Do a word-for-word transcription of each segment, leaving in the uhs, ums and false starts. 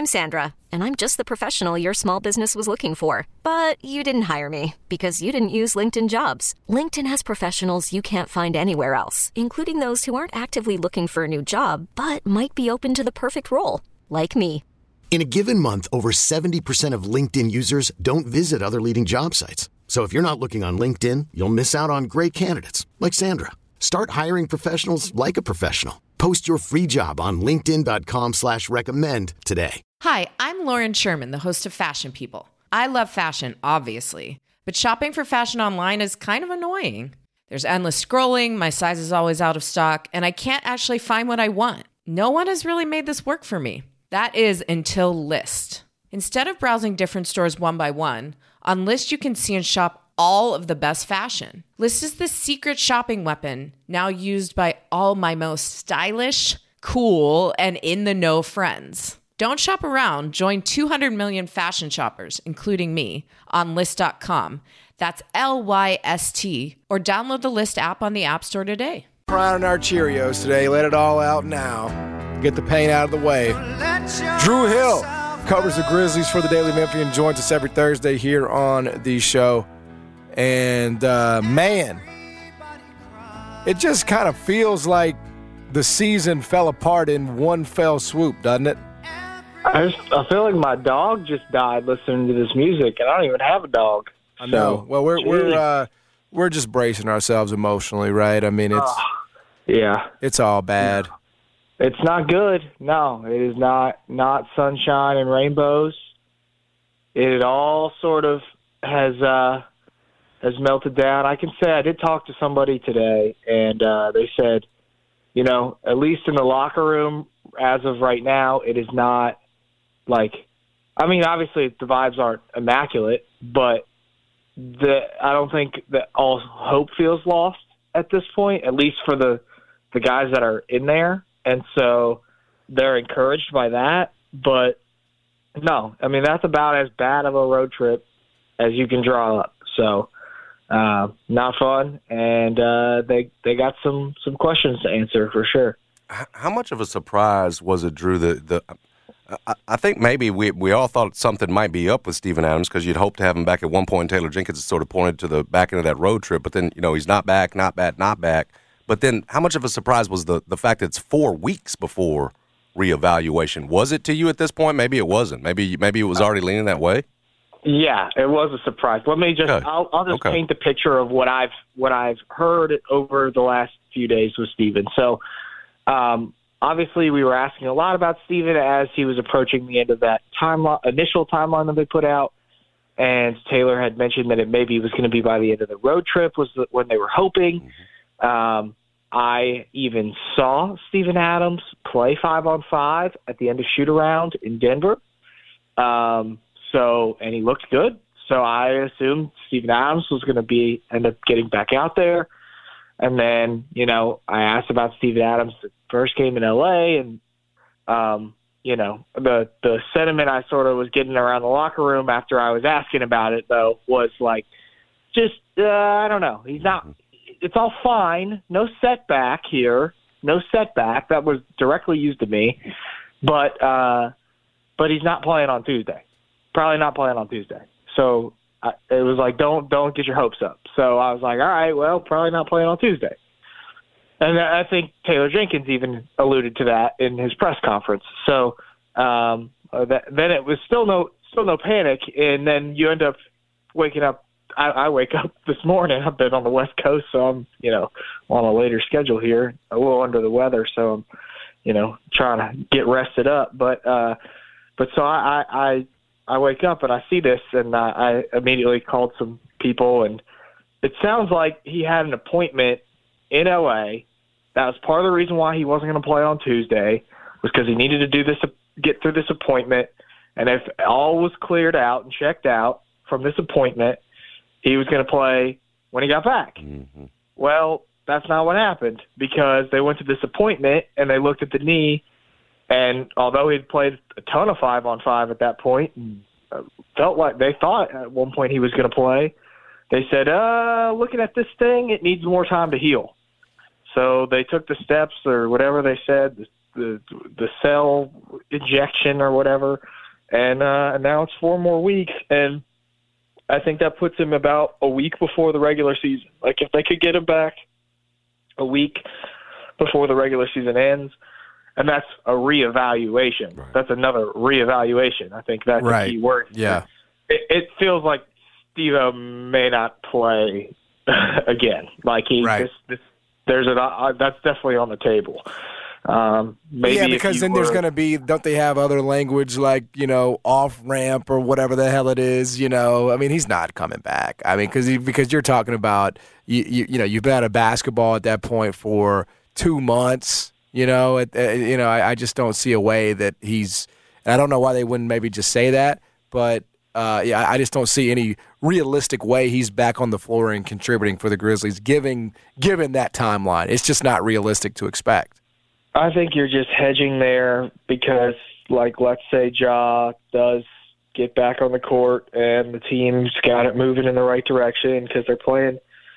I'm Sandra, and I'm just the professional your small business was looking for. But you didn't hire me because you didn't use LinkedIn Jobs. LinkedIn has professionals you can't find anywhere else, including those who aren't actively looking for a new job, but might be open to the perfect role, like me. In a given month, over seventy percent of LinkedIn users don't visit other leading job sites. So if you're not looking on LinkedIn, you'll miss out on great candidates like Sandra. Start hiring professionals like a professional. Post your free job on linkedin.com slash recommend today. Hi, I'm Lauren Sherman, the host of Fashion People. I love fashion, obviously, but shopping for fashion online is kind of annoying. There's endless scrolling, my size is always out of stock, and I can't actually find what I want. No one has really made this work for me. That is until Lyst. Instead of browsing different stores one by one, on Lyst you can see and shop all of the best fashion. Lyst is the secret shopping weapon now used by all my most stylish, cool, and in-the-know friends. Don't shop around. Join two hundred million fashion shoppers, including me, on Lyst dot com. That's L Y S T. Or download the Lyst app on the App Store today. Crying our Cheerios today. Let it all out now. Get the pain out of the way. Drew Hill covers the Grizzlies for the Daily Memphian. Joins us every Thursday here on the show. And, uh, man, it just kind of feels like the season fell apart in one fell swoop, doesn't it? I just I feel like my dog just died listening to this music, and I don't even have a dog. I know. So, well, we're geez. we're uh, we're just bracing ourselves emotionally, right? I mean, it's uh, yeah, it's all bad. It's not good. No, it is not not sunshine and rainbows. It all sort of has uh, has melted down. I can say I did talk to somebody today, and uh, they said, you know, at least in the locker room, as of right now, it is not like, I mean, obviously the vibes aren't immaculate, but the I don't think that all hope feels lost at this point, at least for the, the guys that are in there. And so they're encouraged by that. But no, I mean, that's about as bad of a road trip as you can draw up. So uh, not fun. And uh, they they got some, some questions to answer for sure. How much of a surprise was it, Drew? The the I, I think maybe we we all thought something might be up with Steven Adams because you'd hoped to have him back at one point. Taylor Jenkins sort of pointed to the back end of that road trip, but then you know he's not back, not back, not back. But then, how much of a surprise was the the fact that it's four weeks before reevaluation? Was it to you at this point? Maybe it wasn't. Maybe maybe it was already leaning that way. Yeah, it was a surprise. Let me just okay. I'll, I'll just okay. paint the picture of what I've what I've heard over the last few days with Steven. So. Um, obviously, we were asking a lot about Steven as he was approaching the end of that timeline, initial timeline that they put out. And Taylor had mentioned that it maybe was going to be by the end of the road trip was the, when they were hoping. Mm-hmm. Um, I even saw Steven Adams play five on five at the end of shoot around in Denver. Um, so, and he looked good. So I assumed Steven Adams was going to be end up getting back out there. And then, you know, I asked about Steven Adams the first game in L A, and, um, you know, the the sentiment I sort of was getting around the locker room after I was asking about it, though, was like, just, uh, I don't know. He's not – it's all fine. No setback here. No setback. That was directly used to me. But, uh, but he's not playing on Tuesday. Probably not playing on Tuesday. So – I, it was like, don't don't get your hopes up. So I was like, all right, well, probably not playing on Tuesday. And I think Taylor Jenkins even alluded to that in his press conference. So um, that, then it was still no still no panic, and then you end up waking up. I, I wake up this morning. I've been on the West Coast, so I'm you know on a later schedule here, a little under the weather, so I'm you know trying to get rested up. But uh, but so I. I, I I wake up and I see this, and uh, I immediately called some people, and it sounds like he had an appointment in L A. That was part of the reason why he wasn't going to play on Tuesday, was because he needed to do this, get through this appointment, and if all was cleared out and checked out from this appointment, he was going to play when he got back. Mm-hmm. Well, that's not what happened, because they went to this appointment and they looked at the knee. And although he'd played a ton of five on five at that point, and felt like they thought at one point he was going to play, they said, uh, looking at this thing, it needs more time to heal. So they took the steps or whatever they said, the the cell injection or whatever, and uh, now it's four more weeks, and I think that puts him about a week before the regular season. Like if they could get him back a week before the regular season ends, and that's a reevaluation. Right. That's another reevaluation. I think that's right. a key word. Yeah, it, it feels like Steve-O may not play again. Like he, right. this, this, there's an uh, that's definitely on the table. Um, maybe yeah, because then were, there's going to be, don't they have other language like, you know, off ramp or whatever the hell it is, you know? I mean, he's not coming back. I mean, because because you're talking about, you, you you know, you've been out of basketball at that point for two months, you know? It, uh, you know, I, I just don't see a way that he's, and I don't know why they wouldn't maybe just say that, but uh, yeah, I just don't see any realistic way he's back on the floor and contributing for the Grizzlies, given given that timeline. It's just not realistic to expect. I think you're just hedging there because, like, let's say Ja does get back on the court and the team's got it moving in the right direction because they're playing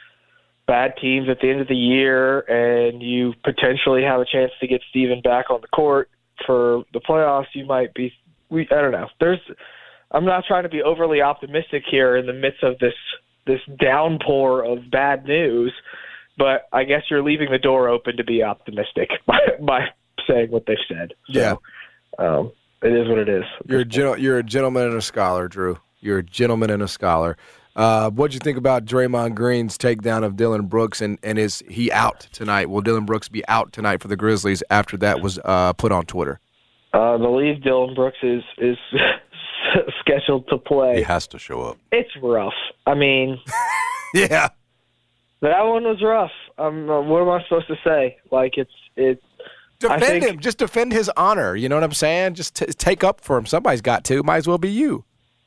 bad teams at the end of the year, and you potentially have a chance to get Steven back on the court for the playoffs. You might be we I don't know. There's I'm not trying to be overly optimistic here in the midst of this this downpour of bad news. But I guess you're leaving the door open to be optimistic by, by saying what they've said. So, yeah, um, it is what it is. You're a gen- you're a gentleman and a scholar, Drew. You're a gentleman and a scholar. Uh, what'd you think about Draymond Green's takedown of Dillon Brooks, and, and is he out tonight? Will Dillon Brooks be out tonight for the Grizzlies after that was uh, put on Twitter? Uh, I believe Dillon Brooks is is scheduled to play. He has to show up. It's rough. I mean, yeah. That one was rough. Um, what am I supposed to say? Like, it's it. Defend I think, him. Just defend his honor. You know what I'm saying? Just t- take up for him. Somebody's got to. Might as well be you.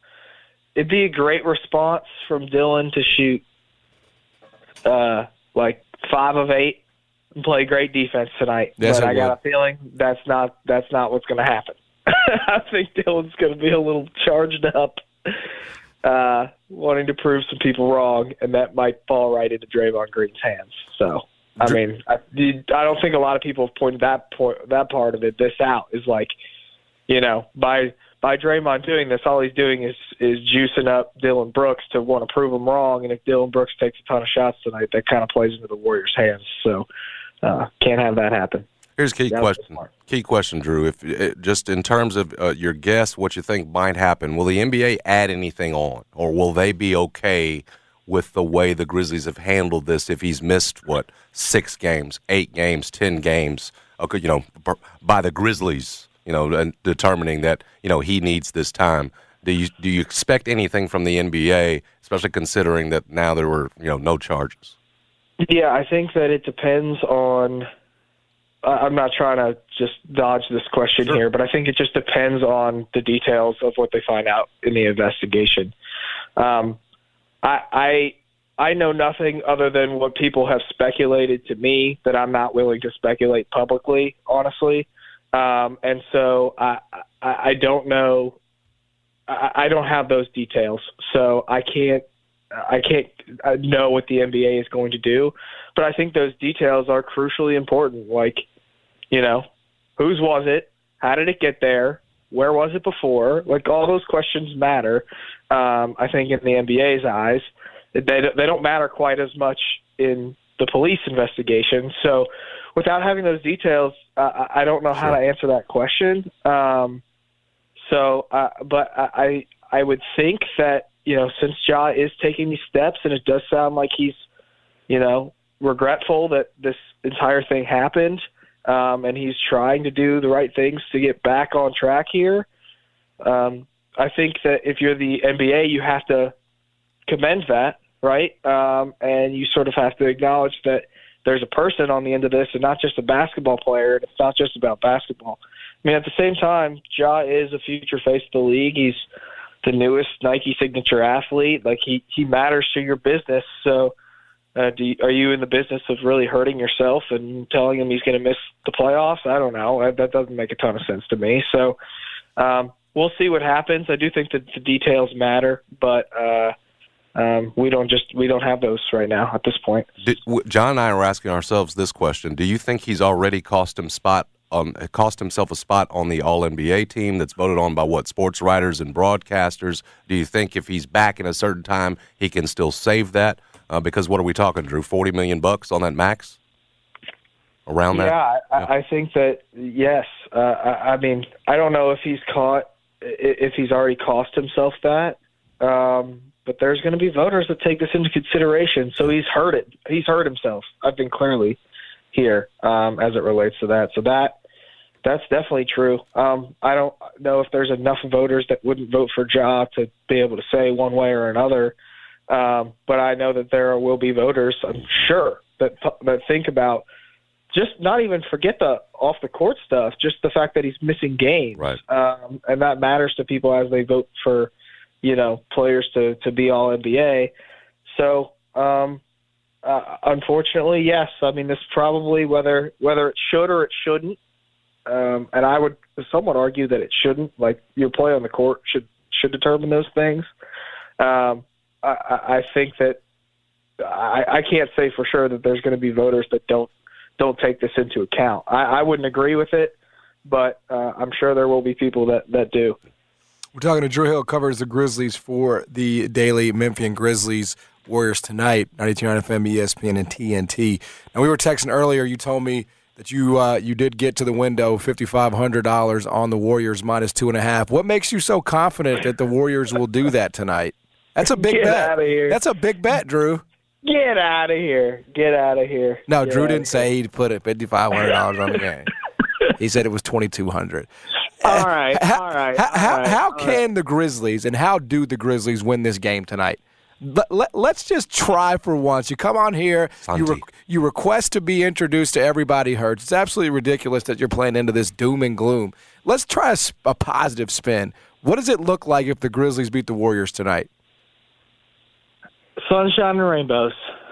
It'd be a great response from Dillon to shoot uh, like five of eight and play great defense tonight. Yes, but I got would. a feeling that's not that's not what's going to happen. I think Dillon's going to be a little charged up. Uh, wanting to prove some people wrong, and that might fall right into Draymond Green's hands. So, I mean, I, I don't think a lot of people have pointed that point, that part of it, this out, is like, you know, by by Draymond doing this, all he's doing is is juicing up Dillon Brooks to want to prove him wrong, and if Dillon Brooks takes a ton of shots tonight, that kind of plays into the Warriors' hands. So, uh, can't have that happen. Here's a key that question. Key question, Drew. If it, just in terms of uh, your guess, what you think might happen, will the N B A add anything on, or will they be okay with the way the Grizzlies have handled this? If he's missed what six games, eight games, ten games, okay, you know, by the Grizzlies, you know, and determining that you know he needs this time. Do you do you expect anything from the N B A, especially considering that now there were you know no charges? Yeah, I think that it depends on. I'm not trying to just dodge this question sure. here, but I think it just depends on the details of what they find out in the investigation. Um, I, I I know nothing other than what people have speculated to me that I'm not willing to speculate publicly, honestly. Um, and so I, I, I don't know. I, I don't have those details, so I can't. I can't know what the N B A is going to do, but I think those details are crucially important. Like, you know, whose was it? How did it get there? Where was it before? Like, all those questions matter. Um, I think in the N B A's eyes, they they don't matter quite as much in the police investigation. So, without having those details, uh, I don't know how sure. to answer that question. Um, so, uh, but I I would think that. You know, since Ja is taking these steps, and it does sound like he's, you know, regretful that this entire thing happened, um, and he's trying to do the right things to get back on track here. Um, I think that if you're the N B A, you have to commend that, right? Um, and you sort of have to acknowledge that there's a person on the end of this and not just a basketball player, and it's not just about basketball. I mean, at the same time, Ja is a future face of the league. He's the newest Nike signature athlete. Like, he, he matters to your business. So uh, do you, are you in the business of really hurting yourself and telling him he's going to miss the playoffs? I don't know. That doesn't make a ton of sense to me. So um, we'll see what happens. I do think that the details matter, but uh, um, we don't just we don't have those right now at this point. Did, John and I were asking ourselves this question. Do you think he's already cost him spot on cost himself a spot on the All N B A team that's voted on by what, sports writers and broadcasters? Do you think if he's back in a certain time, he can still save that? Uh, because what are we talking, Drew? Forty million bucks on that max? Around that? Yeah, I, yeah. I think that yes. Uh, I, I mean, I don't know if he's caught, if he's already cost himself that. Um, but there's going to be voters that take this into consideration. So he's hurt it. He's hurt himself. I think clearly here um, as it relates to that. So that that's definitely true. Um, I don't know if there's enough voters that wouldn't vote for Ja to be able to say one way or another. Um, but I know that there will be voters, I'm sure, that that think about just not even forget the off the court stuff, just the fact that he's missing games. Right. Um, and that matters to people as they vote for, you know, players to, to be all N B A. So, um, uh, unfortunately, yes. I mean, this probably whether whether it should or it shouldn't. Um, and I would somewhat argue that it shouldn't. Like, your play on the court should should determine those things. Um, I, I think that I, I can't say for sure that there's going to be voters that don't don't take this into account. I, I wouldn't agree with it, but uh, I'm sure there will be people that, that do. We're talking to Drew Hill, covers the Grizzlies for the Daily Memphian Grizzlies Warriors tonight, ninety-two point nine F M, E S P N, and T N T. And we were texting earlier. You told me that you uh, you did get to the window, five thousand five hundred dollars on the Warriors minus two and a half. What makes you so confident that the Warriors will do that tonight? That's a big Get bet. out of here. That's a big bet, Drew. Get out of here. Get out of here. No, Get Drew outta didn't say he'd put five thousand five hundred dollars on the game. He said it was twenty-two hundred dollars. All right, How, all right. How, all how, right, how all can right. the Grizzlies and how do the Grizzlies win this game tonight? Let, let, let's just try for once. You come on here, you, re, you request to be introduced to Everybody Hurts. It's absolutely ridiculous that you're playing into this doom and gloom. Let's try a, a positive spin. What does it look like if the Grizzlies beat the Warriors tonight? Sunshine and rainbows.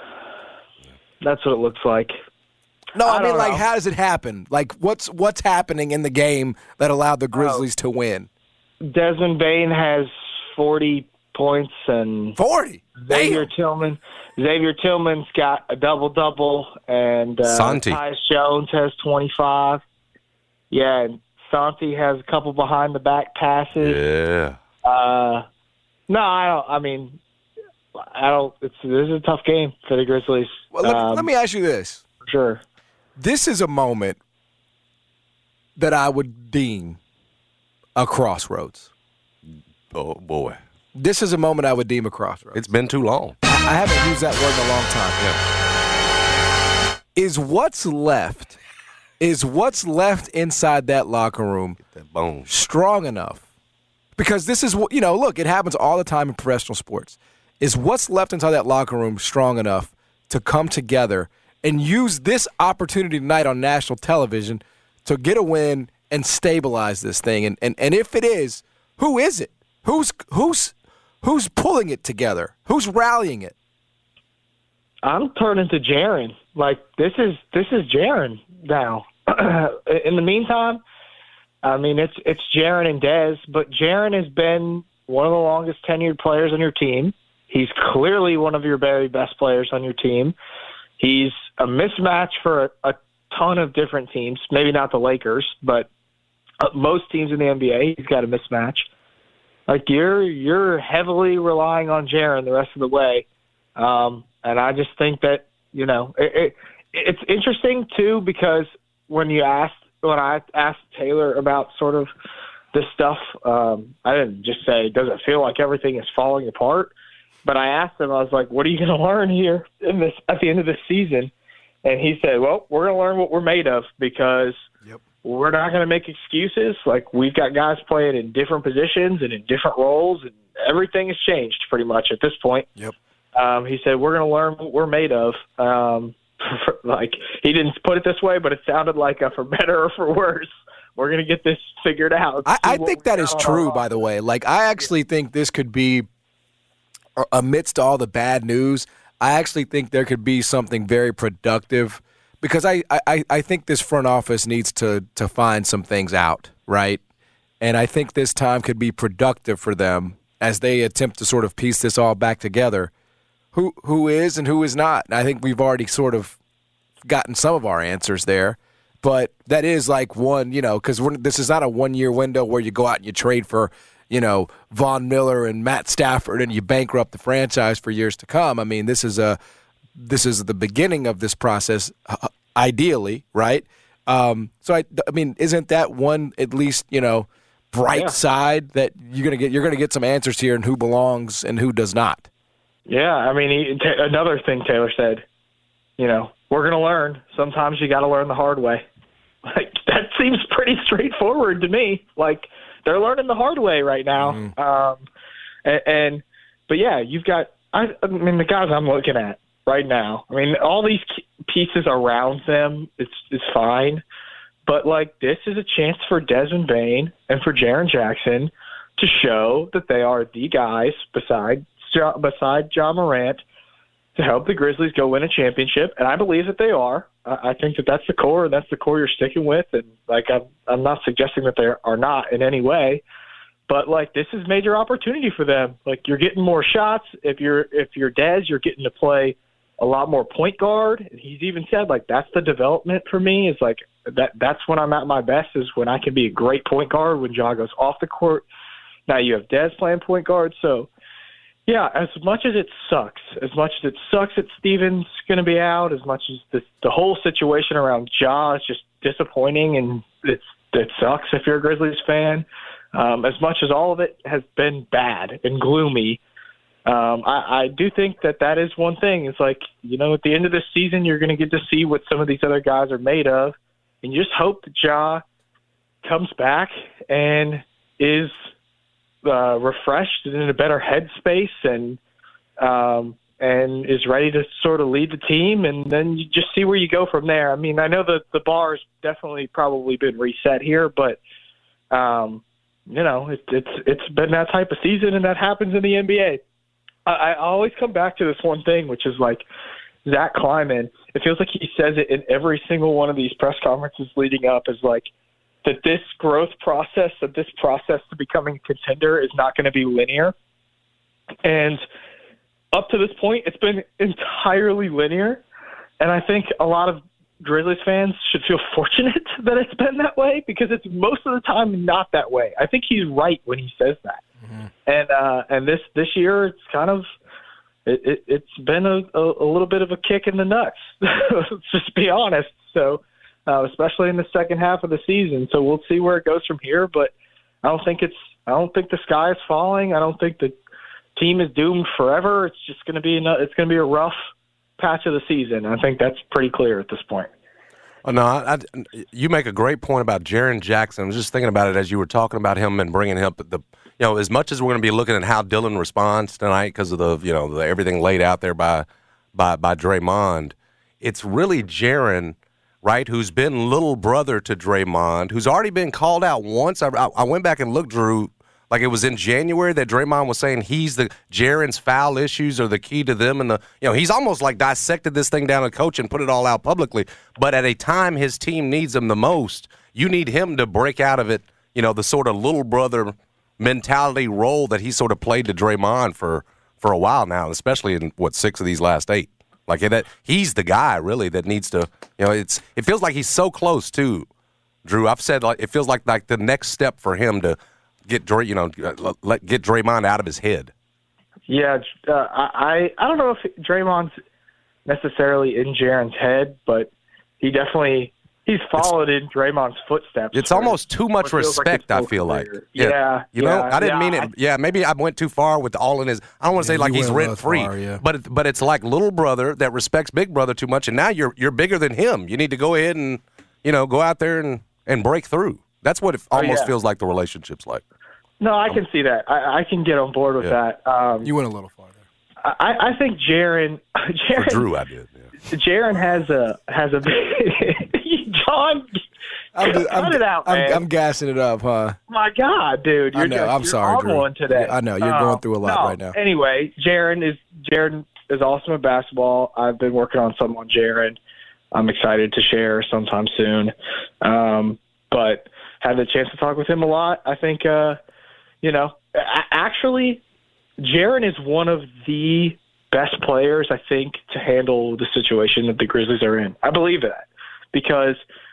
That's what it looks like. No, I, I mean, don't like, know. how does it happen? Like, what's what's happening in the game that allowed the Grizzlies Oh. to win? Desmond Bain has forty points, and forty. Xavier Damn. Tillman. Xavier Tillman's got a double double, and uh, Santi. Tyus Jones has twenty-five. Yeah, and Santi has a couple behind the back passes. Yeah. Uh, no, I don't. I mean, I don't. It's this is a tough game for the Grizzlies. Well, let, um, let me ask you this. Sure. This is a moment that I would deem a crossroads. Oh, boy. This is a moment I would deem a crossroads. It's been too long. I haven't used that word in a long time. Yeah. Is what's left, is what's left inside that locker room That bone. strong enough? Because this is what, you know, look, it happens all the time in professional sports. Is what's left inside that locker room strong enough to come together and use this opportunity tonight on national television to get a win and stabilize this thing? And and, and if it is, who is it? Who's who's who's pulling it together? Who's rallying it? I'm turning to Jaren. Like, this is this is Jaren now. In the meantime, I mean, it's it's Jaren and Dez, but Jaren has been one of the longest tenured players on your team. He's clearly one of your very best players on your team. He's a mismatch for a, a ton of different teams, maybe not the Lakers, but uh, most teams in the N B A, he's got a mismatch. Like, you're you're heavily relying on Jaren the rest of the way. Um, and I just think that, you know, it, it, it's interesting, too, because when you asked, when I asked Taylor about sort of this stuff, um, I didn't just say, does it feel like everything is falling apart? But I asked him, I was like, what are you going to learn here in this at the end of this season? And he said, well, we're going to learn what we're made of, because Yep. we're not going to make excuses. Like, we've got guys playing in different positions and in different roles, and everything has changed pretty much at this point. Yep. Um, he said, we're going to learn what we're made of. Um, like, he didn't put it this way, but it sounded like a for better or for worse. We're going to get this figured out. I, I See what think we that got is on true, our by the way. Like, I actually think this could be, amidst all the bad news, I actually think there could be something very productive, because I, I, I think this front office needs to, to find some things out, right? And I think this time could be productive for them as they attempt to sort of piece this all back together. Who who is and who is not? And I think we've already sort of gotten some of our answers there. but that is like one, you know, because this is not a one-year window where you go out and you trade for, you know, Von Miller and Matt Stafford and you bankrupt the franchise for years to come. I mean, this is a this is the beginning of this process, uh, ideally, right? Um, so I, I mean, isn't that one at least, you know, bright yeah. side that you're gonna get? You're gonna get some answers here and who belongs and who does not. Yeah, I mean, he, t- another thing Taylor said, you know, we're gonna learn. Sometimes you got to learn the hard way. Like that seems pretty straightforward to me. Like they're learning the hard way right now. Mm-hmm. Um, and, and but yeah, you've got. I, I mean, the guys I'm looking at right now. I mean, all these pieces around them, it's it's fine. But, like, this is a chance for Desmond Bane and for Jaren Jackson to show that they are the guys beside, beside John Morant to help the Grizzlies go win a championship. And I believe that they are. I think that that's the core, and that's the core you're sticking with. And, like, I'm, I'm not suggesting that they are not in any way. But, like, this is major opportunity for them. Like, you're getting more shots. If you're if you're Dez, you're getting to play a lot more point guard. He's even said, like, that's the development for me is, like, that that's when I'm at my best is when I can be a great point guard when Ja goes off the court. Now you have Dez playing point guard. So, yeah, as much as it sucks, as much as it sucks that Steven's going to be out, as much as this, the whole situation around Ja is just disappointing and it's, it sucks if you're a Grizzlies fan, um, as much as all of it has been bad and gloomy, Um, I, I do think that that is one thing. It's like, you know, at the end of this season, you're going to get to see what some of these other guys are made of. And you just hope that Ja comes back and is uh, refreshed and in a better headspace and um, and is ready to sort of lead the team. And then you just see where you go from there. I mean, I know that the bar has definitely probably been reset here, but, um, you know, it, it's it's been that type of season, and that happens in the N B A. I always come back to this one thing, which is like Zach Kleiman. It feels like he says it in every single one of these press conferences leading up is like that this growth process, that this process to becoming a contender is not going to be linear. And up to this point, it's been entirely linear. And I think a lot of Grizzlies fans should feel fortunate that it's been that way because it's most of the time not that way. I think he's right when he says that. Mm-hmm. And uh, and this, this year, it's kind of it, it, it's been a, a, a little bit of a kick in the nuts. Let's just be honest. So, uh, especially in the second half of the season. So we'll see where it goes from here. But I don't think it's I don't think the sky is falling. I don't think the team is doomed forever. It's just going to be a, it's going to be a rough patch of the season. I think that's pretty clear at this point. Oh, no, I, I, you make a great point about Jaren Jackson. I was just thinking about it as you were talking about him and bringing him up. The, you know, as much as we're going to be looking at how Dillon responds tonight because of the, you know, the, everything laid out there by, by, by Draymond, it's really Jaren, right, who's been little brother to Draymond, who's already been called out once. I, I went back and looked, Drew. Like it was in January that Draymond was saying he's the Jaren's foul issues are the key to them, and the you know he's almost like dissected this thing down to coach and put it all out publicly. But at a time his team needs him the most, you need him to break out of it. You know the sort of little brother mentality role that he sort of played to Draymond for for a while now, especially in what six of these last eight. Like that, he's the guy really that needs to. You know, it's it feels like he's so close too, Drew. I've said like it feels like like the next step for him to. Get Dray, you know, let get Draymond out of his head. Yeah, uh, I I don't know if Draymond's necessarily in Jaren's head, but he definitely he's followed it's, in Draymond's footsteps. It's almost too much respect. Like I feel career. like. Yeah, yeah you know, yeah, I didn't yeah, mean it. Yeah, maybe I went too far with all in his. I don't want to yeah, say like he's rent free, yeah. but it, but it's like little brother that respects big brother too much, and now you're you're bigger than him. You need to go ahead and you know go out there and and break through. That's what it almost oh, yeah. feels like the relationship's like. No, I can see that. I, I can get on board with yeah. that. Um, you went a little farther. I, I think Jaren. Jaren For Drew, I did. Yeah. Jaren has a has a John. I'm, cut I'm, it out, I'm, man. I'm gassing it up, huh? My God, dude! You're I know. Just, I'm you're sorry, Drew. On today. I know you're uh, going through a lot no, right now. Anyway, Jaren is Jaren is awesome at basketball. I've been working on some on Jaren. I'm excited to share sometime soon. Um, but had the chance to talk with him a lot. I think, uh, you know. Actually, Jaren is one of the best players, I think, to handle the situation that the Grizzlies are in. I believe that because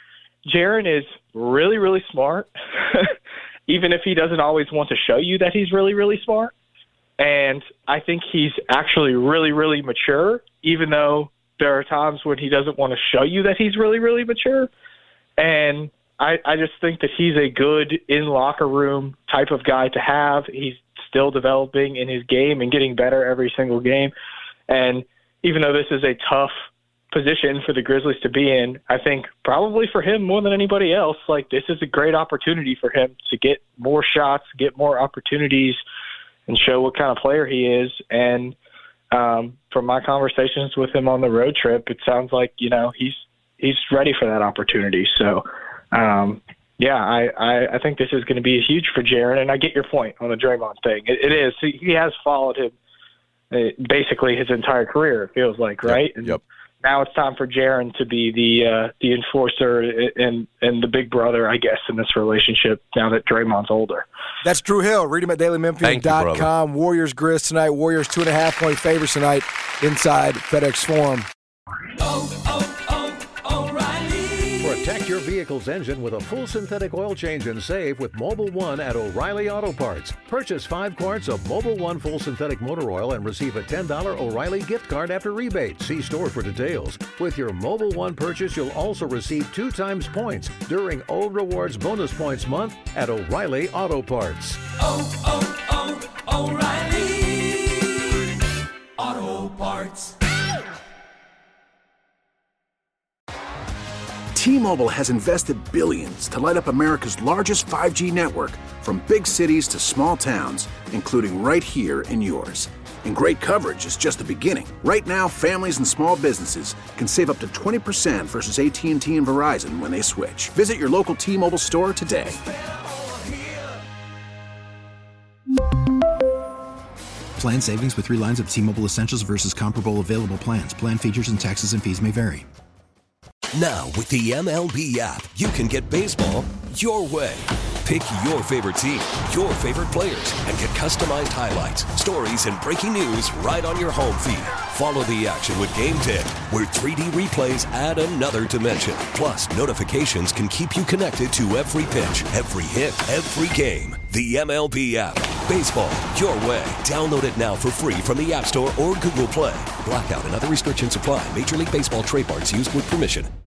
Jaren is really, really smart, even if he doesn't always want to show you that he's really, really smart. And I think he's actually really, really mature, even though there are times when he doesn't want to show you that he's really, really mature. And I, I just think that he's a good in-locker room type of guy to have. He's still developing in his game and getting better every single game. And even though this is a tough position for the Grizzlies to be in, I think probably for him more than anybody else, like this is a great opportunity for him to get more shots, get more opportunities, and show what kind of player he is. And um, from my conversations with him on the road trip, it sounds like, you know, he's he's ready for that opportunity. So, um, yeah, I, I, I think this is going to be huge for Jaren, and I get your point on the Draymond thing. It, it is. He, he has followed him uh, basically his entire career, it feels like, right? Yep. And yep. now it's time for Jaren to be the uh, the enforcer and and the big brother, I guess, in this relationship now that Draymond's older. That's Drew Hill. Read him at daily memphian dot com. Warriors Grizz tonight. Warriors two and a half point favorites tonight inside FedEx Forum. Oh, oh, oh, O'Reilly. Protect your vehicle's engine with a full synthetic oil change and save with Mobil one at O'Reilly Auto Parts. Purchase five quarts of Mobil one full synthetic motor oil and receive a ten dollars O'Reilly gift card after rebate. See store for details. With your Mobil one purchase, you'll also receive two times points during O Rewards Bonus Points Month at O'Reilly Auto Parts. Oh, oh, oh, O'Reilly Auto Parts. T-Mobile has invested billions to light up America's largest five G network, from big cities to small towns, including right here in yours. And great coverage is just the beginning. Right now, families and small businesses can save up to twenty percent versus A T and T and Verizon when they switch. Visit your local T-Mobile store today. Plan savings with three lines of T-Mobile Essentials versus comparable available plans. Plan features and taxes and fees may vary. Now, with the M L B app, you can get baseball your way. Pick your favorite team, your favorite players, and get customized highlights, stories, and breaking news right on your home feed. Follow the action with Game Day, where three D replays add another dimension. Plus, notifications can keep you connected to every pitch, every hit, every game. The M L B app. Baseball your way. Download it now for free from the App Store or Google Play. Blackout and other restrictions apply. Major League Baseball trademarks used with permission.